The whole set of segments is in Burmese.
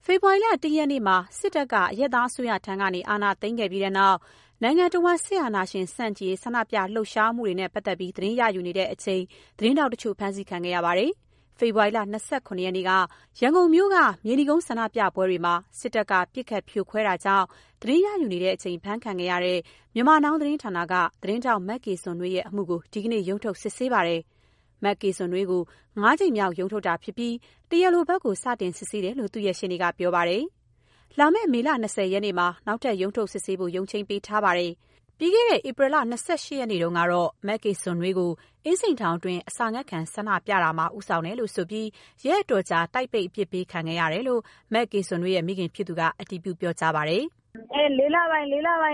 ဖေဖော်ဝါရီလ ၁ ရက်နေ့မှာစစ်တပ်ကအရပ်သားအစိုးရထံကနေအာဏာသိမ်းခဲ့ပြီးတဲ့နောက်နိုင်ငံတော်ဝန်စစ်အာဏာရှင်ဆန့်ကျင်ဆန္ဒပြလှုပ်ရှားမှုတွေနဲ့ပတ်သက်ပြီးသတင်းရယူနေတဲ့အချိန်သတင်းတောက်တချို့ဖမ်းဆီးခံခဲ့ရပါတယ်။ဖေဖော်ဝါရီလ 29 ရက်နေ့ကရန်ကုန်မြို့ကမြေနီကုန်းဆန္ဒပြပွဲတွေမှာစစ်တပ်ကပစ်ခတ်ဖြိုခွဲတာကြောင့်သတင်းရယူနေတဲ့အချိန်ဖမ်းခံခဲ့ရတဲ့မြန်မာနောင်သတင်းဌာနကသတင်းတောက်မက်ကေစွန်နွေးရဲ့အမှုကိုဒီကနေ့ရုံးထုတ်စစ်ဆေးပါတယ်။မက်ကေစွန်နွေးကို9 ကြိမ်မြောက်ရုံးထုတ်တာဖြစ်ပြီးတရားလိုဘက်ကိုစတင်စစ်ဆေးတယ်လို့သူ့ရဲ့ရှေ့နေကပြောပါတယ်။လာမယ့်မေလ 20 ရက်နေ့မှာနောက်ထပ်ရုံးထုတ်စစ်ဆေးဖို့ရုံးချိန်းပေးထားပါတယ်။ပြီးခဲ့တဲ့ဧပြီလ 28 ရက်နေ့တုန်းကတော့မက်ကေစွန်နွေးကိုအင်းစိန်ထောင်တွင်အစာငတ်ခံဆန္ဒပြတာမှာဦးဆောင်တယ်လို့ဆိုပြီးရဲအတော်ကြာတိုက်ပိတ်အပြစ်ပေးခံခဲ့ရတယ်လို့မက်ကေစွန်နွေးရဲ့မိခင်ဖြစ်သူကအတည်ပြုပြောကြားပါတယ်။4 လပိုင်း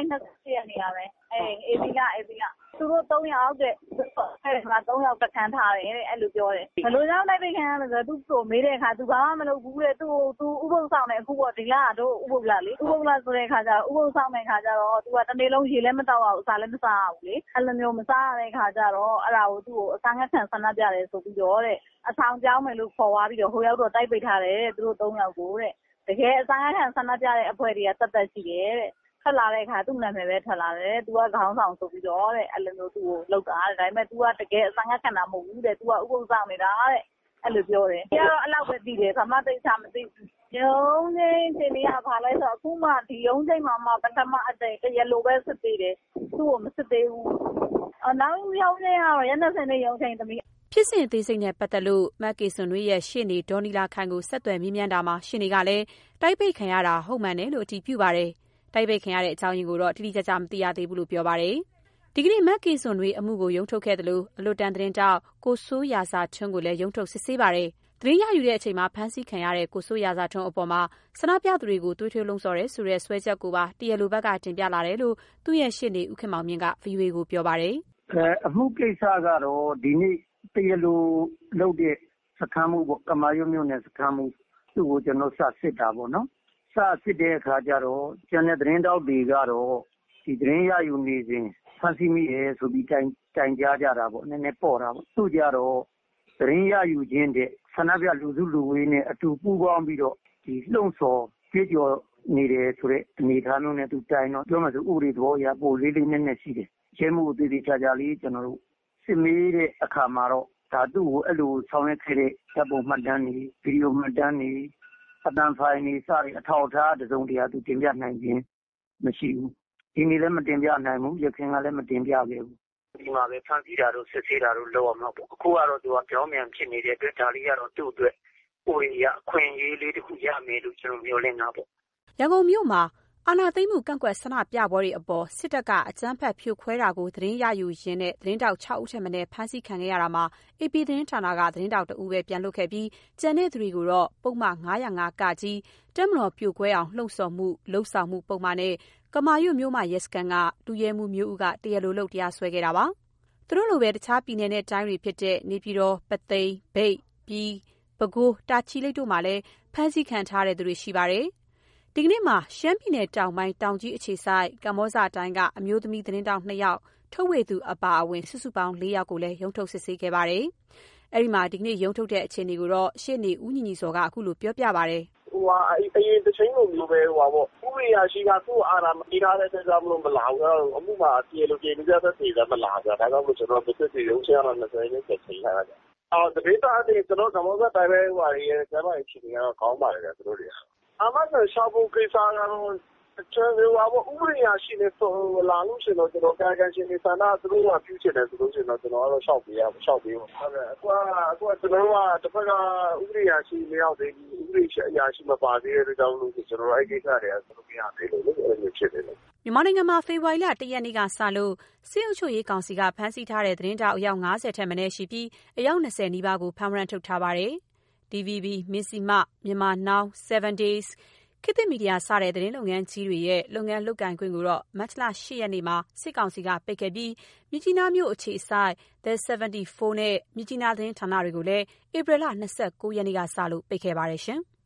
28 ရက်နေ့ကပဲအေဗီလာသူတို့3ယောက်တဲ့အဲ့ဒါ3ယောက်တခန်းထားတယ်တဲ့အဲ့လိုပြောတယ်ဘယ်လိုကြောင့်တိုက်ပိတ်ခံရလဲဆိုတော့သူ့ကိုမေးတဲ့အခါသူဘာမှမလုပ်ဘူးတဲ့သူဥပုသ်ဆောင်တယ်အခုပေါ့ဒီလကတော့ဥပုသ်လလေဥပုသ်လဆိုတဲ့အခါကျတော့ဥပုသ်ဆောင်တဲ့အခါကျတော့သူကတနေ့လုံးရေလည်းမတောက်အောင်အစာလည်းမစားရဘူးလေအဲ့လိုမျိုးမစားရတဲ့အခါကျတော့အဲ့ဒါကိုသူ့ကိုအစာငတ်ခံဆန္ဒပြတယ်ဆိုပြီးတော့တဲ့အဆောင်ကြောင်းမယ်လို့ခေါ်သွားပြီးတော့ဟိုရောက်တော့တိုက်ပိတ်ထားတယ်တဲ့သူတို့3ယောက်ကိုတဲ့တကယ်အစာငတ်ခံဆန္ဒပြတဲ့အဖွဲ့တွေကတတ်ရှိတယ်တဲ့ထွက်လာတဲ့အခါသူ့နာမည်ပဲထွက်လာတယ်။ तू ကခေါင်းဆောင်ဆိုပြီးတော့တဲ့အဲ့လိုမျိုးသူ့ကိုလောက်တာတဲ့ဒါပေမဲ့ तू ကတကယ်အစငတ်ခံတာမဟုတ်ဘူးတဲ့ तू ကဥပုသ်ဆောင်နေတာတဲ့အဲ့လိုပြောတယ်။ဒီကတော့အဲ့လောက်ပဲသိတယ်ဘာမှသိချမသိဘူး။ရုံးချင်းချိန်တွေကဘာလဲဆိုတော့အခုမှဒီရုံးချိန်မှာပထမအကြိမ်တရားလိုပဲစစ်သေးတယ်။သူ့ကိုမစစ်သေးဘူး။နောက်ရုံးချင်းကတော့ရက်20နဲ့ရုံးချိန်သမီးဖြစ်စဉ်အသေးစိတ်နဲ့ပတ်သက်လို့မက်ကေစွန်နွေးရဲ့ရှေ့နေဒေါ်နီလာခိုင်ကိုဆက်သွယ်မေးမြန်းတာမှာရှေ့နေကလည်းတိုက်ပိတ်ခံရတာဟုတ်မှန်တယ်လို့အတည်ပြုပါတယ်။တိုက်ပိတ်ခံရတဲ့အကြောင်းရင်းကိုတော့တိတိကျကျမသိရသေးဘူးလို့ပြောပါတယ်။ဒီကနေ့မက်ကေစွန်နွေးအမှုကိုရုံးထုတ်ခဲ့တယ်လို့အလွတ်တန်းသတင်းတောက်ကိုစိုးရာဇာထွန်းကိုလည်းရုံးထုတ်စစ်ဆေးပါတယ်။သတင်းရယူတဲ့အချိန်မှာဖမ်းဆီးခံရတဲ့ကိုစိုးရာဇာထွန်းအပေါ်မှာဆန္ဒပြသူတွေကိုသွေးထွေးလှုံ့ဆော်ရဲဆိုတဲ့ဆွဲချက်ကိုပါတရားလိုဘက်ကတင်ပြလာတယ်လို့သူ့ရဲ့ရှေ့နေဦးခင်မောင်မြင့်က VOA ကိုပြောပါတယ်။အမှုကိစ္စကတော့ဒီနေ့တရားလိုလုပ်တဲ့စခန်းမှုပေါ့ကမာရွတ်မြို့နယ်စခန်းမှုသူ့ကိုကျွန်တော်စစစ်တာပေါ့နော်။စစစ်တဲ့အခါကျတော့ကျန်တဲ့သတင်းတောက်တွေကတော့ဒီသတင်းရယူနေစဉ်ဖမ်းဆီးမိတယ်ဆိုပြီးတိုင်ကြားကြတာပေါ့နည်းနည်းပေါ့တာပေါ့သူကြတော့သတင်းရယူခြင်းတဲ့ဆန္ဒပြလူစုလူဝေးနဲ့အတူပူးပေါင်းပြီးတော့ဒီလှုံ့ဆော်ကြွေးကြော်နေတယ်ဆိုတဲ့အနေအထားမျိုးနဲ့သူတိုင်တော့ပြောမှဆိုဥပဒေသဘောအရပိုလေးလေးနည်းနည်းရှိတယ်ရဲမှုအသေးသေးချာချာလေးကျွန်တော်တို့စစ်မေးတဲ့အခါမှာတော့ဒါသူ့ကိုအဲ့လိုဆောင်ရွက်ခဲ့တဲ့တပ်ပုံမှတ်တမ်းတွေဗီဒီယိုမှတ်တမ်းတွေအတန်ဖိုင်တွေစတဲ့အထောက်အထားတစုံတရာသူတင်ပြနိုင်ခြင်းမရှိဘူးဒီနေ့လည်းမတင်ပြနိုင်ဘူးရခင်ကလည်းမတင်ပြခဲ့ဘူးဒီမှာပဲဖန်ဆီးတာတို့စစ်ဆေးတာတို့လုပ်အောင်တော့အခုကတော့သူကပြောင်းပြန်ဖြစ်နေတဲ့အတွက်ဒါလေးကတော့သူ့အတွက်ကိုယ်ရအခွင့်အရေးလေးတစ်ခုရမယ်လို့ကျွန်တော်မျှော်လင့်တာပေါ့ရန်ကုန်မြို့မှာအာဏာသိမ်းမှုကန့်ကွက်ဆန္ဒပြပွဲတွေအပေါ်စစ်တပ်ကအကြမ်းဖက်ဖြိုခွဲတာကိုသတင်းရယူရင်းနဲ့သတင်းတောက်6ဦးထက်မနည်းဖမ်းဆီးခံခဲ့ရတာမှာ AP သတင်းဌာနကသတင်းတောက်2ဦးပဲပြန်လွတ်ခဲ့ပြီးကျန်တဲ့သူတွေကိုတော့ပုံမှန်905ကကြီးတက်မတော်ပြိုကွဲအောင်လှုံ့ဆော်မှုလှုပ်ဆောင်မှုပုံမှန်နဲ့ကမာရွတ်မြို့မှာရဲစခန်းကဒူရဲမှုမျိုးဦးကတရားလိုလုပ်တရားစွဲခဲ့တာပါ။သူတို့လိုပဲတခြားပြည်နယ်နဲ့တိုင်းတွေဖြစ်တဲ့နေပြည်တော်ပသိမ်မြိတ်ပြည်ပဲခူးတာချီလိတ်တို့မှာလည်းဖမ်းဆီးခံထားတဲ့သူတွေရှိပါတယ်။ဒီကနေ့မှာရှမ်းပြည်နယ်တောင်ပိုင်းတောင်ကြီးအခြေစိုက်ကမ္ဘောဇတိုင်းကအမျိုးသမီးသတင်းတောက်2ယောက်ထုတ်ဝေသူအပါအဝင်စုစုပေါင်း4ယောက်ကိုလည်းရုံးထုတ်စစ်ဆေးခဲ့ပါတယ်။အဲဒီမှာဒီကနေ့ရုံးထုတ်တဲ့အခြေအနေကိုတော့ရှေ့နေဦးညီညီစောကအခုလိုပြောပြပါတယ်။အရင်တစ်ချိန်လိုမျိုးပဲပေါ့ဥပဒေရရှိကသူ့အာဏာမကြီးထားတဲ့ဆက်စားမလို့မလာဘူး။အမှုမှာပြေလို့ပြေနေကြတဲ့စီကမလာဘူး။ဒါကြောင့်မို့ကျွန်တော်တစ်စစ်ရုံးချရမှာ20နဲ့ချိန်ထားတာ။တပိတ်သားအတင်းကျွန်တော်ကမ္ဘောဇတိုင်းပဲဟိုရဲကျမကြီးဖြစ်နေတော့ကောင်းပါလေသူတို့တွေ။အမှန်ဆိုရှောက်ဖို့ကိစ္စကတော့ကျွန်တော်ဥပဒေရရှိနေဆိုလာလို့ရှိတော့ကျွန်တော်ကန်ရှင်နေဆန္ဒသူတို့ကပြုချင်တယ်ဆိုလို့ရှိရင်တော့ကျွန်တော်ကတော့ရှောက်ပေးပါဟုတ်ကဲ့အခုကကျွန်တော်ကတစ်ဖက်ကဥပဒေရရှိမရောက်သေးဘူးဥပဒေရရှိမပါသေးတဲ့ကြောင့်လို့ကျွန်တော်အဲ့ကိစ္စတွေကသူတို့မရသေးလို့အဲ့လိုဖြစ်နေတယ်မြန်မာနိုင်ငံမှာဖေဖော်ဝါရီလ1ရက်နေ့ကစလို့စစ်အုပ်ချုပ်ရေးကောင်စီကဖမ်းဆီးထားတဲ့သတင်းတောက်အယောက်90ထက်မနည်းရှိပြီးအယောက်20နီးပါးကိုဖမ်းဝရမ်းထုတ်ထားပါတယ်။ DVB မဇ္ဈိမမြန်မာ Now 7 Daysခေတ်သစ်မီဒီယာစတဲ့သတင်းလုပ်ငန်းကြီးတွေရဲ့လုပ်ငန်းလုပ်ကိုင်ခွင့်ကိုတော့မတ်လ8ရက်နေ့မှာစစ်ကောင်စီကပိတ်ခဲ့ပြီးမြစ်ကြီးနားမြို့အခြေစိုက် The 74နဲ့မြစ်ကြီးနားသတင်းဌာနတွေကိုလည်းဧပြီလ29ရက်နေ့ကစလို့ပိတ်ခဲ့ပါတယ်ရှင်။